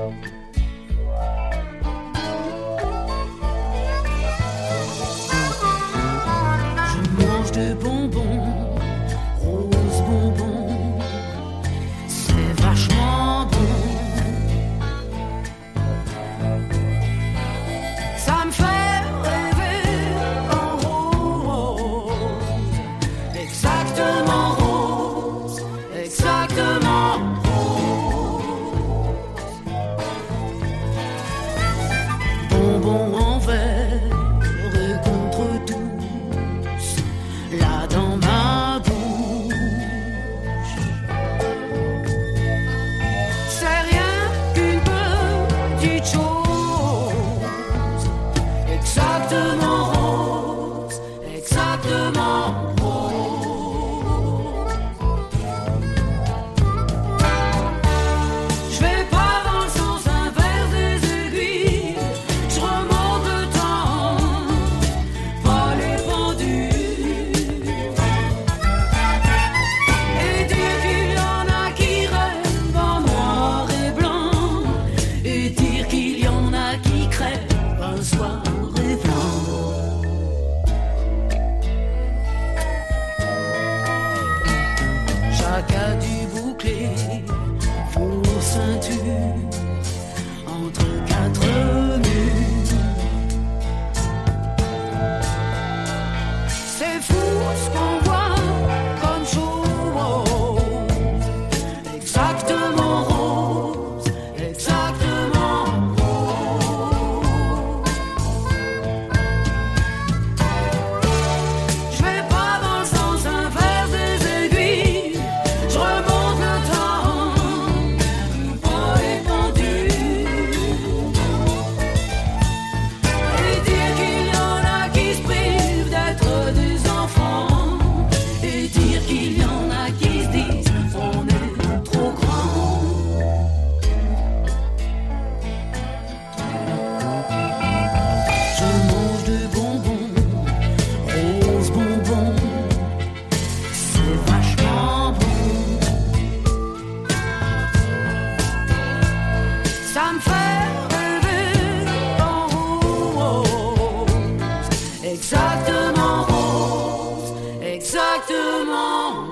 Je mange des bonbons, roses bonbons, c'est vachement bon. Ça me fait rêver en rose, exactement rose, exactement rose. Bonbons en verre et contre tous, là dans ma bouche. C'est rien qu'une petite chose, exactement rose, exactement rose. Je vais pas dans le sens inverse des aiguilles, je remonte le temps, pas les pendules. Et dire qu'il y en a qui rêvent en noir et blanc, et dire qu'il y en a qui crèvent un soir et blanc. Chacun du bouclier, vos ceintures entre quatre murs. C'est fou ce qu'on voit comme chose, exactement rose, exactement rose. Je vais pas dans le sens inverse des aiguilles, je remonte le temps, pas les pendules. Et dire qu'il y en a qui se privent d'être des enfants, et dire qu'il y en a qui se disent on est trop grand. Je mange des bonbons, roses bonbons, c'est vachement bon. Ça me fait rêver en rose, exactement rose, exactement